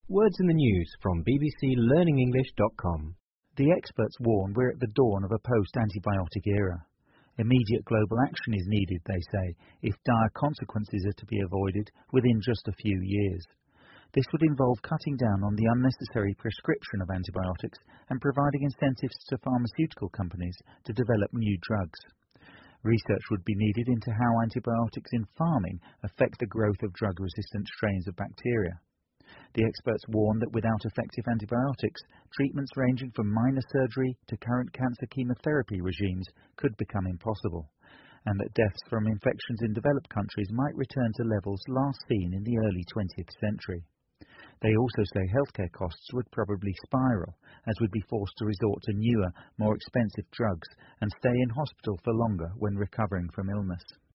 Words in the news from bbclearningenglish.com. The experts warn we're at the dawn of a post-antibiotic era. Immediate global action is needed, they say, if dire consequences are to be avoided within just a few years. This would involve cutting down on the unnecessary prescription of antibiotics and providing incentives to pharmaceutical companies to develop new drugs. Research would be needed into how antibiotics in farming affect the growth of drug-resistant strains of bacteria. The experts warn that without effective antibiotics, treatments ranging from minor surgery to current cancer chemotherapy regimes could become impossible, and that deaths from infections in developed countries might return to levels last seen in the early 20th century. They also say healthcare costs would probably spiral, as we'd be forced to resort to newer, more expensive drugs and stay in hospital for longer when recovering from illness.